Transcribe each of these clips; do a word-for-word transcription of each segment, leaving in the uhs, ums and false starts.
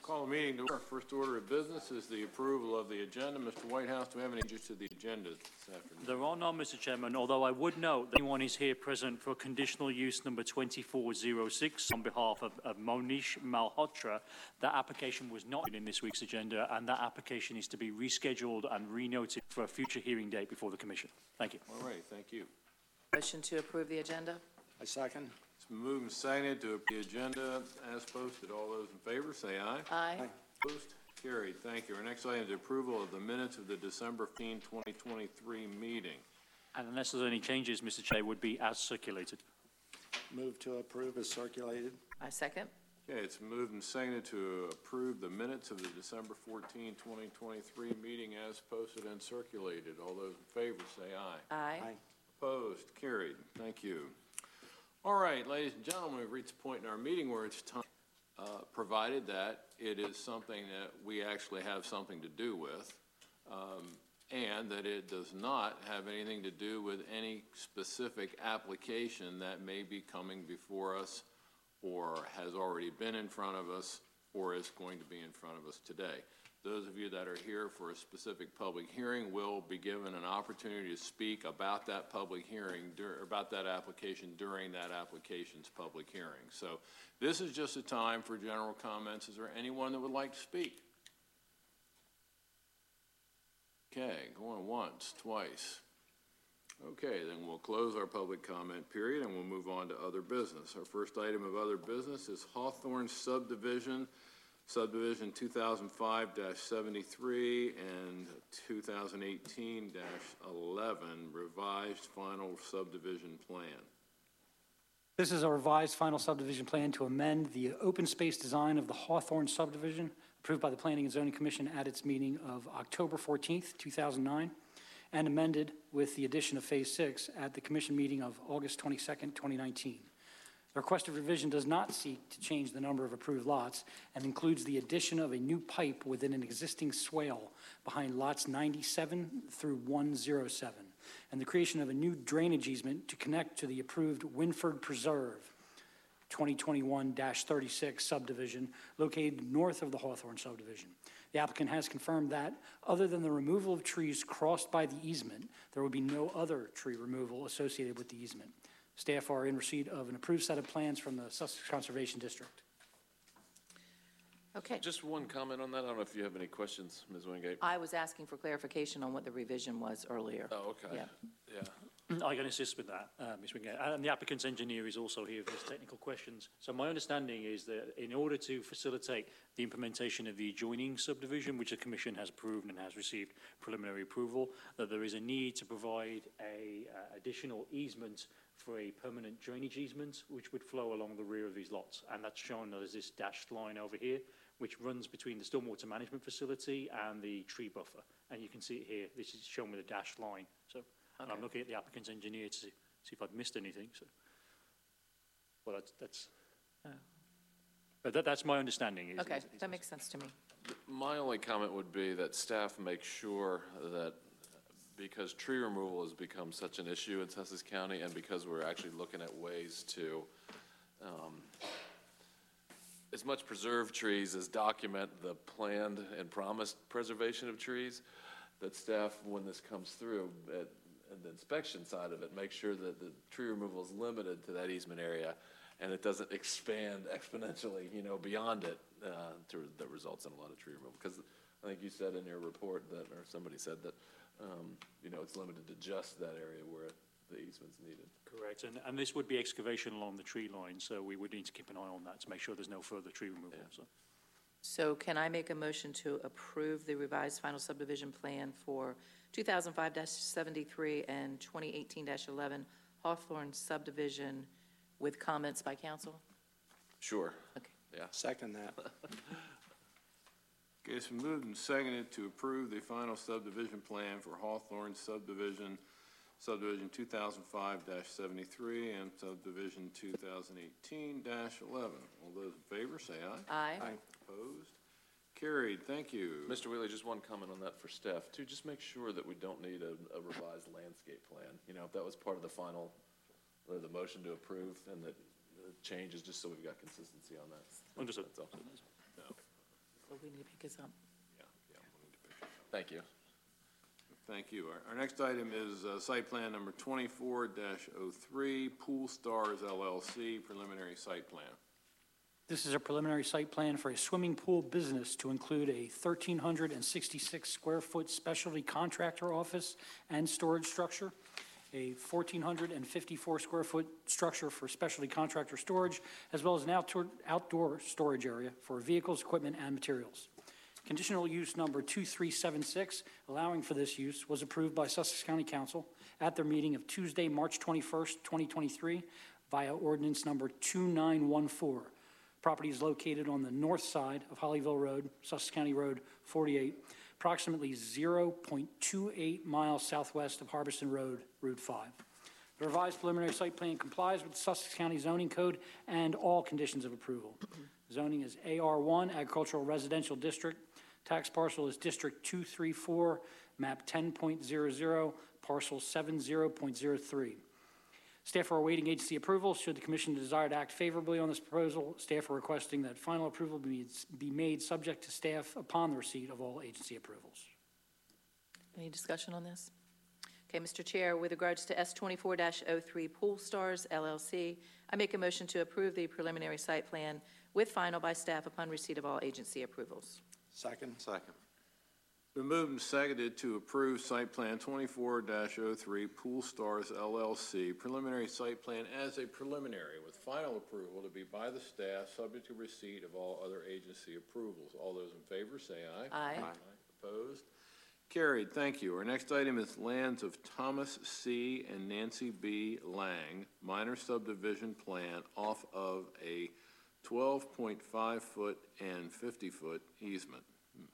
Call the meeting to order. First order of business is the approval of the agenda. Mister Whitehouse, do we have any changes to the agenda this afternoon? There are none, Mister Chairman, although I would note that anyone is here present for conditional use number twenty-four oh six on behalf of, of Monish Malhotra. That application was not in this week's agenda, and that application is to be rescheduled and renoted for a future hearing date before the Commission. Thank you. All right, thank you. Motion to approve the agenda? I second. It's been moved and seconded to approve the agenda as posted. All those in favor, say aye. Aye. Aye. Opposed? Carried. Thank you. Our next item is the approval of the minutes of the December fifteenth, twenty twenty-three meeting. And unless there's any changes, Mister Chair, would be as circulated. Move to approve as circulated. I second. Okay, it's moved and seconded to approve the minutes of the December fourteenth, twenty twenty-three meeting as posted and circulated. All those in favor, say aye. Aye. Aye. Opposed? Carried. Thank you. All right, ladies and gentlemen, we've reached the point in our meeting where it's time, uh, provided that it is something that we actually have something to do with, um, and that it does not have anything to do with any specific application that may be coming before us or has already been in front of us or is going to be in front of us today. Those of you that are here for a specific public hearing will be given an opportunity to speak about that public hearing, about that application during that application's public hearing. So this is just a time for general comments. Is there anyone that would like to speak? Okay, going once, twice. Okay, then we'll close our public comment period and we'll move on to other business. Our first item of other business is Hawthorne Subdivision, Subdivision two thousand five dash seventy-three and two thousand eighteen dash eleven revised final subdivision plan. This is a revised final subdivision plan to amend the open space design of the Hawthorne subdivision approved by the Planning and Zoning Commission at its meeting of October fourteenth, two thousand nine, and amended with the addition of Phase six at the Commission meeting of August twenty-second, twenty nineteen. The requested revision does not seek to change the number of approved lots and includes the addition of a new pipe within an existing swale behind lots ninety-seven through one oh seven, and the creation of a new drainage easement to connect to the approved Winford Preserve twenty twenty-one dash thirty-six subdivision located north of the Hawthorne subdivision. The applicant has confirmed that, other than the removal of trees crossed by the easement, there will be no other tree removal associated with the easement. Staff are in receipt of an approved set of plans from the Sussex Conservation District. Okay. Just one comment on that. I don't know if you have any questions, Miz Wingate. I was asking for clarification on what the revision was earlier. Oh, okay. Yeah. Yeah. I can assist with that, uh, Miz Wingate. And the applicant's engineer is also here for his technical questions. So my understanding is that in order to facilitate the implementation of the adjoining subdivision, which the Commission has approved and has received preliminary approval, that there is a need to provide a uh, additional easement for a permanent drainage easement, which would flow along the rear of these lots. And that's shown as this dashed line over here, which runs between the stormwater management facility and the tree buffer. And you can see it here. This is shown with a dashed line. So and Okay. I'm looking at the applicant's engineer to see, see if I've missed anything. So, well, that's, that's Oh. but that, that's my understanding. Is, Okay, is, is that makes sense to me. My only comment would be that staff make sure that because tree removal has become such an issue in Sussex County and because we're actually looking at ways to um, as much preserve trees as document the planned and promised preservation of trees, that staff, when this comes through at, at the inspection side of it, make sure that the tree removal is limited to that easement area and it doesn't expand exponentially, you know, beyond it, uh, to, that results in a lot of tree removal. Because I think you said in your report that, or somebody said that, um, you know, it's limited to just that area where the easement's needed. correct. And, and this would be excavation along the tree line, so we would need to keep an eye on that to make sure there's no further tree removal. Yeah. So. So can I make a motion to approve the revised final subdivision plan for two thousand five dash seventy-three and twenty eighteen dash eleven Hawthorne subdivision with comments by council? Sure. Okay. Yeah. Second that. Okay, it's been moved and seconded to approve the final subdivision plan for Hawthorne subdivision, subdivision two thousand five dash seventy-three and subdivision two thousand eighteen dash eleven. All those in favor, say aye. Aye. Aye. Opposed? Carried. Thank you. Mister Wheeler, just one comment on that for staff too. Just make sure that we don't need a, a revised landscape plan. You know, if that was part of the final, or the motion to approve, and that the changes, just so we've got consistency on that. Understood. That's all. No. So we need to pick this up. Yeah, yeah, we need to pick it up. Thank you. Thank you. Our, our next item is, uh, site plan number twenty-four dash oh three, Pool Stars L L C, preliminary site plan. This is a preliminary site plan for a swimming pool business to include a one thousand three hundred sixty-six square foot specialty contractor office and storage structure, a one thousand four hundred fifty-four square foot structure for specialty contractor storage, as well as an outdoor, outdoor storage area for vehicles, equipment, and materials. Conditional use number two three seven six, allowing for this use, was approved by Sussex County Council at their meeting of Tuesday, March twenty-first, twenty twenty-three, via ordinance number two nine one four. Property is located on the north side of Hollyville Road, Sussex County Road forty-eight, approximately zero point two eight miles southwest of Harbison Road, Route five. The revised preliminary site plan complies with the Sussex County zoning code and all conditions of approval. Zoning is A R one, Agricultural Residential District. Tax parcel is District two three four, map ten point zero zero, parcel seven zero point zero three. Staff are awaiting agency approval. Should the commission desire to act favorably on this proposal, staff are requesting that final approval be, be made subject to staff upon the receipt of all agency approvals. Any discussion on this? Okay, Mister Chair, with regards to S twenty-four dash oh three Pool Stars L L C, I make a motion to approve the preliminary site plan with final by staff upon receipt of all agency approvals. Second. Second. Been moved and seconded to approve site plan twenty-four dash oh three Pool Stars L L C, preliminary site plan as a preliminary with final approval to be by the staff, subject to receipt of all other agency approvals. All those in favor, say aye. Aye. Aye. Opposed? Carried. Thank you. Our next item is lands of Thomas C. and Nancy B. Lang, minor subdivision plan off of a twelve point five foot and fifty foot easement.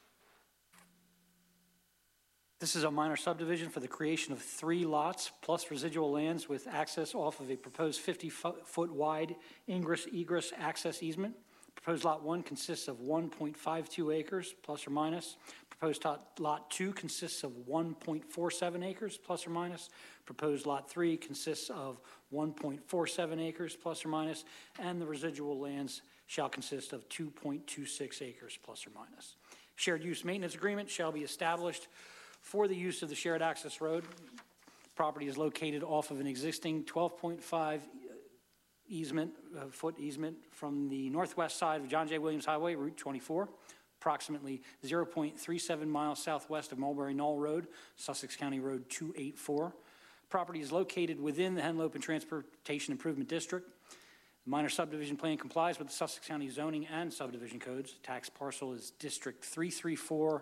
This is a minor subdivision for the creation of three lots plus residual lands with access off of a proposed fifty-foot wide ingress egress access easement. Proposed lot one consists of one point five two acres plus or minus. Proposed lot, lot two consists of one point four seven acres plus or minus. Proposed lot three consists of one point four seven acres plus or minus, and the residual lands shall consist of two point two six acres plus or minus. Shared use maintenance agreement shall be established for the use of the shared access road. Property is located off of an existing twelve point five easement, uh, foot easement from the northwest side of John J. Williams Highway, Route twenty-four, approximately zero point three seven miles southwest of Mulberry Knoll Road, Sussex County Road two eighty-four. Property is located within the Henlopen and Transportation Improvement District. The minor subdivision plan complies with the Sussex County zoning and subdivision codes. Tax parcel is District three three four,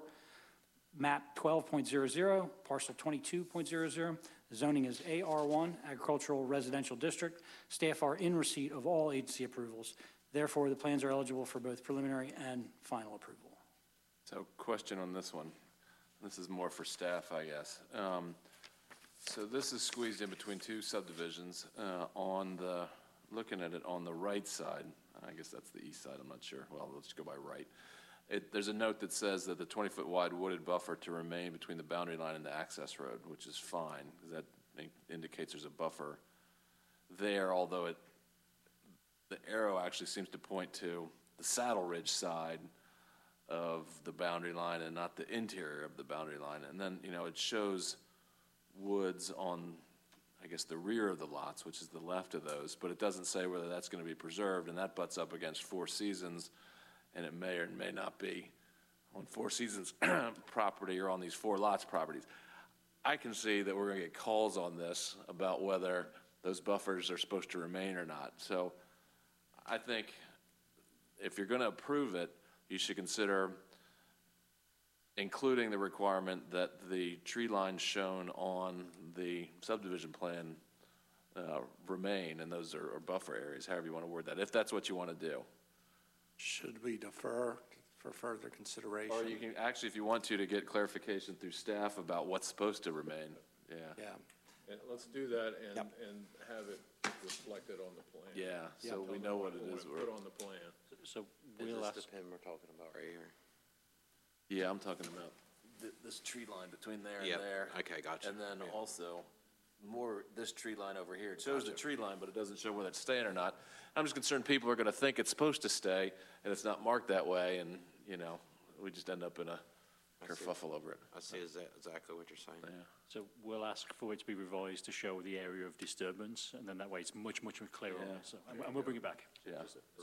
map twelve point zero zero, parcel twenty-two point zero zero. Zoning is A R one, Agricultural Residential District. Staff are in receipt of all agency approvals. Therefore, the plans are eligible for both preliminary and final approval. So question on this one. This is more for staff, I guess. Um, so this is squeezed in between two subdivisions uh, on the, looking at it on the right side. I guess that's the east side, I'm not sure. Well, let's go by right. It, there's a note that says that the twenty-foot wide wooded buffer to remain between the boundary line and the access road, which is fine, because that in- indicates there's a buffer there, although it, the arrow actually seems to point to the Saddle Ridge side of the boundary line and not the interior of the boundary line. And then, you know, it shows woods on, I guess, the rear of the lots, which is the left of those, but it doesn't say whether that's going to be preserved, and that butts up against Four Seasons, and it may or may not be on Four Seasons property or on these four lots properties. I can see that we're going to get calls on this about whether those buffers are supposed to remain or not. So I think if you're going to approve it, you should consider including the requirement that the tree lines shown on the subdivision plan uh, remain, and those are, are buffer areas, however you want to word that, if that's what you want to do. Should we defer for further consideration? Or you can, actually, if you want to, to get clarification through staff about what's supposed to remain. Yeah. Yeah. And let's do that and, Yep. and have it reflected on the plan. Yeah, so Tell we them know what what it we is. wanna Put on the plan. So Is we'll this ask, the pin we're talking about right here? Yeah, I'm talking about th- this tree line between there and Yep. there. Okay, gotcha. And then Yeah. also more, this tree line over here. It shows the tree line, but it doesn't show whether it's staying or not. I'm just concerned people are gonna think it's supposed to stay, and it's not marked that way, and, you know, we just end up in a kerfuffle over it. I see exa- exactly what you're saying. Yeah. So we'll ask for it to be revised to show the area of disturbance, and then that way it's much, much clearer on Yeah. it. So, and and we'll bring it back. Yeah.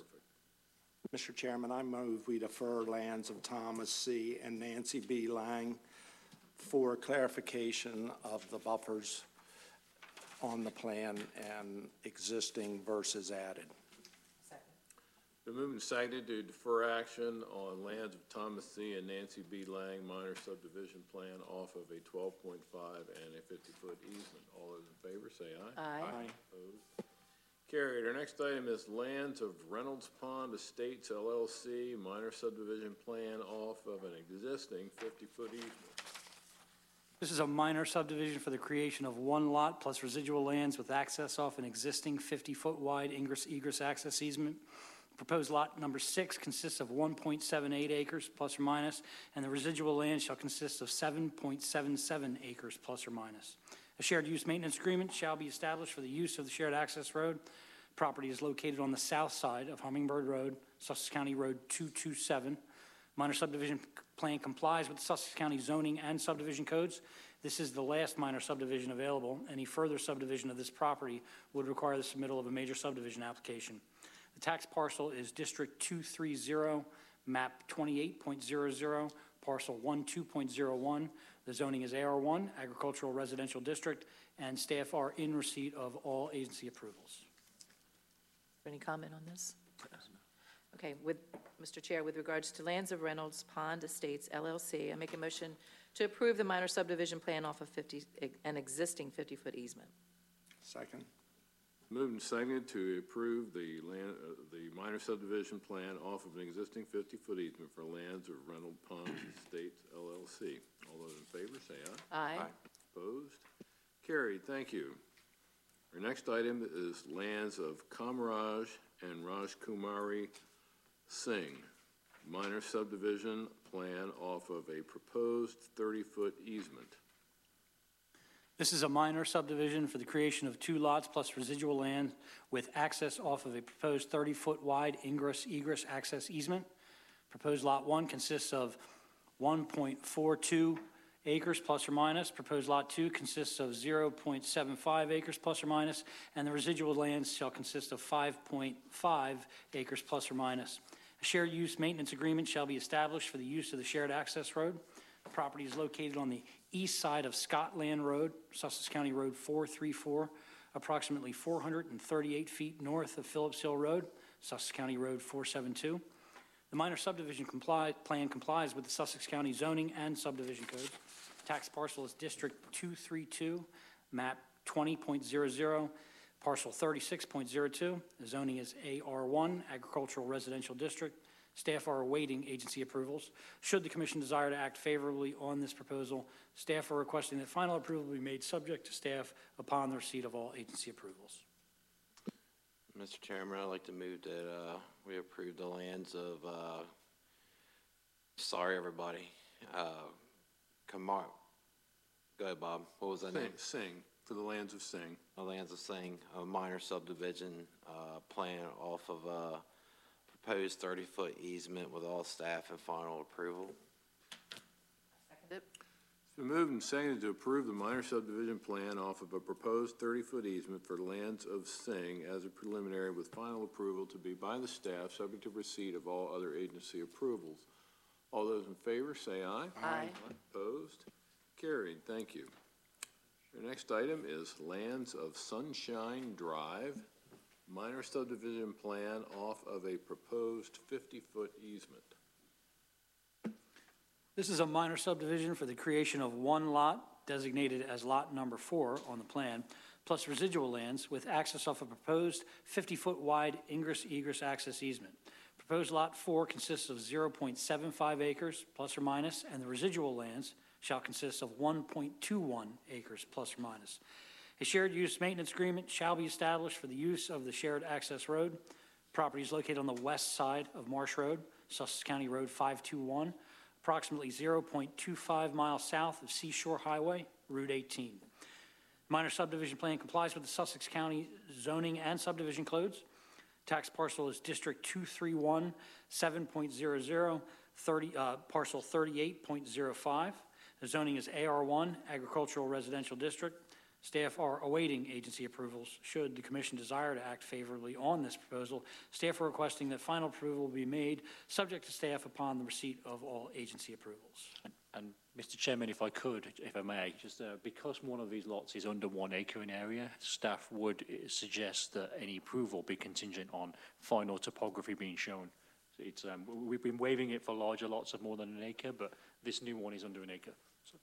Mister Chairman, I move we defer lands of Thomas C. and Nancy B. Lang for clarification of the buffers on the plan and existing versus added. Been moved and seconded to defer action on lands of Thomas C. and Nancy B. Lang minor subdivision plan off of a twelve point five and a fifty-foot easement. All those in favor, say aye. Aye. Opposed? Carried. Our next item is lands of Reynolds Pond Estates L L C minor subdivision plan off of an existing fifty-foot easement. This is a minor subdivision for the creation of one lot plus residual lands with access off an existing fifty-foot wide ingress egress access easement. Proposed lot number six consists of one point seven eight acres plus or minus, and the residual land shall consist of seven point seven seven acres plus or minus. A shared use maintenance agreement shall be established for the use of the shared access road. Property is located on the south side of Hummingbird Road, Sussex County Road two two seven. Minor subdivision plan complies with Sussex County zoning and subdivision codes. This is the last minor subdivision available. Any further subdivision of this property would require the submittal of a major subdivision application. The tax parcel is District two three zero, map twenty-eight point zero zero, parcel twelve point zero one. The zoning is A R one, Agricultural Residential District, and staff are in receipt of all agency approvals. Any comment on this? Okay, with, Mister Chair, with regards to lands of Reynolds Pond Estates L L C, I make a motion to approve the minor subdivision plan off of fifty, an existing fifty-foot easement. Second. Moved and seconded to approve the land, uh, the minor subdivision plan off of an existing fifty-foot easement for lands of Reynolds Pond Estates L L C. All those in favor, say aye. Aye. Opposed? Carried. Thank you. Our next item is lands of Kamaraj and Rajkumari Singh. Minor subdivision plan off of a proposed thirty-foot easement. This is a minor subdivision for the creation of two lots plus residual land with access off of a proposed thirty-foot wide ingress egress access easement. Proposed lot one consists of one point four two acres plus or minus. Proposed lot two consists of zero point seven five acres plus or minus, and the residual lands shall consist of five point five acres plus or minus. A shared use maintenance agreement shall be established for the use of the shared access road. The property is located on the east side of Scotland Road, Sussex County Road four three four, approximately four hundred thirty-eight feet north of Phillips Hill Road, Sussex County Road four seven two. The minor subdivision comply, plan complies with the Sussex County zoning and subdivision codes. Tax parcel is District two three two, map twenty point zero zero, parcel thirty-six point zero two. The zoning is A R one, Agricultural Residential District. Staff are awaiting agency approvals. Should the commission desire to act favorably on this proposal, staff are requesting that final approval be made subject to staff upon the receipt of all agency approvals. Mister Chairman, I'd like to move that uh, we approve the lands of, uh, sorry, everybody, uh, Kamar. Go ahead, Bob. What was that Sing, name? Sing, for the lands of Sing. The lands of Sing, a minor subdivision uh, plan off of a proposed thirty-foot easement with all staff and final approval. Seconded. It's been moved and seconded to approve the minor subdivision plan off of a proposed thirty-foot easement for lands of Sing as a preliminary with final approval to be by the staff, subject to receipt of all other agency approvals. All those in favor, say aye. Aye. Opposed? Carried. Thank you. Our next item is lands of Sunshine Drive, minor subdivision plan off of a proposed fifty-foot easement. This is a minor subdivision for the creation of one lot designated as lot number four on the plan, plus residual lands with access off a proposed fifty-foot wide ingress egress access easement. Proposed lot four consists of zero point seven five acres plus or minus, and the residual lands shall consist of one point two one acres plus or minus. A shared use maintenance agreement shall be established for the use of the shared access road. Property is located on the west side of Marsh Road, Sussex County Road five two one, approximately zero point two five miles south of Seashore Highway, Route eighteen. Minor subdivision plan complies with the Sussex County zoning and subdivision codes. Tax parcel is District two three one, seven point zero zero, thirty, uh, parcel thirty-eight point zero five. The zoning is A R one, Agricultural Residential District. Staff are awaiting agency approvals. Should the commission desire to act favorably on this proposal, staff are requesting that final approval be made, subject to staff upon the receipt of all agency approvals. And, and Mister Chairman, if I could, if I may, just uh, because one of these lots is under one acre in area, staff would uh, suggest that any approval be contingent on final topography being shown. It's, um, we've been waiving it for larger lots of more than an acre, but this new one is under an acre. So.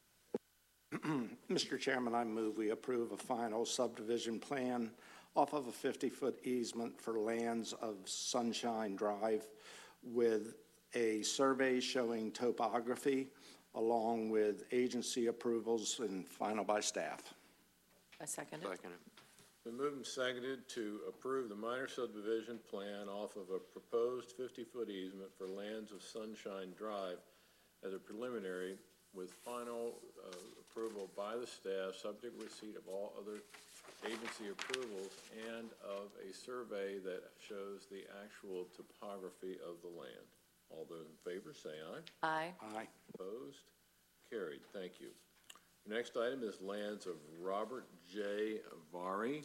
Mister Chairman, I move we approve a final subdivision plan off of a fifty-foot easement for lands of Sunshine Drive with a survey showing topography along with agency approvals and final by staff. I second it. Second. Been moved and seconded to approve the minor subdivision plan off of a proposed fifty-foot easement for lands of Sunshine Drive as a preliminary with final uh, approval by the staff, subject receipt of all other agency approvals and of a survey that shows the actual topography of the land. All those in favor say aye. Aye. Aye. Opposed? Carried. Thank you. The next item is lands of Robert J. Vari,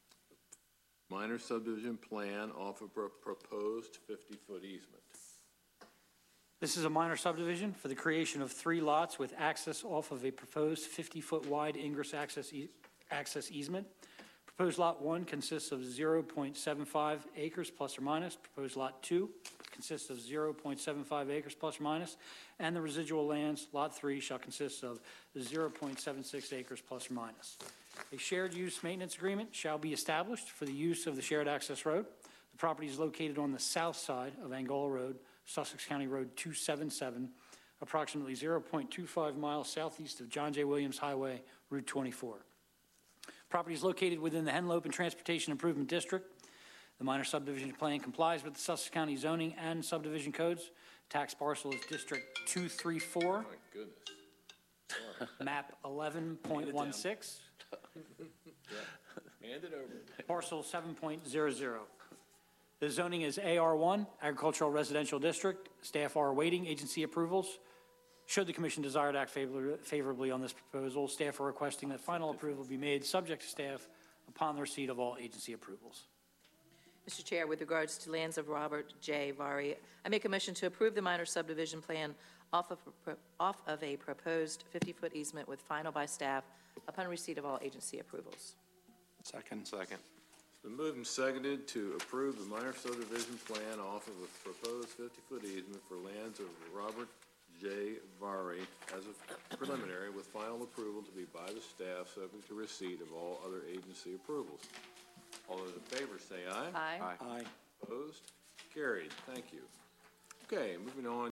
minor subdivision plan off of a proposed fifty-foot easement. This is a minor subdivision for the creation of three lots with access off of a proposed fifty-foot wide ingress access, e access easement. Proposed lot one consists of zero point seven five acres plus or minus. Proposed lot two consists of zero point seven five acres plus or minus. And the residual lands, lot three, shall consist of zero point seven six acres plus or minus. A shared use maintenance agreement shall be established for the use of the shared access road. The property is located on the south side of Angola Road, Sussex County Road two seventy-seven, approximately zero point two five miles southeast of John J. Williams Highway, Route twenty-four. Property is located within the Henlopen Transportation Improvement District. The minor subdivision plan complies with the Sussex County zoning and subdivision codes. Tax parcel is District two thirty-four, My goodness. map eleven point one six, Hand it over. parcel seven point zero zero. The zoning is A R one, Agricultural Residential District. Staff are awaiting agency approvals. Should the commission desire to act favor- favorably on this proposal, staff are requesting that final approval be made, subject to staff, upon the receipt of all agency approvals. Mister Chair, with regards to lands of Robert J. Vari, I make a motion to approve the minor subdivision plan off of, off of a proposed fifty-foot easement with final by staff upon receipt of all agency approvals. Second. Second. It's been moved and seconded to approve the minor subdivision plan off of a proposed fifty-foot easement for lands of Robert J. Vari as a preliminary with final approval to be by the staff, subject to receipt of all other agency approvals. All those in favor say aye. Aye. Aye. Aye. Opposed? Carried. Thank you. Okay, moving on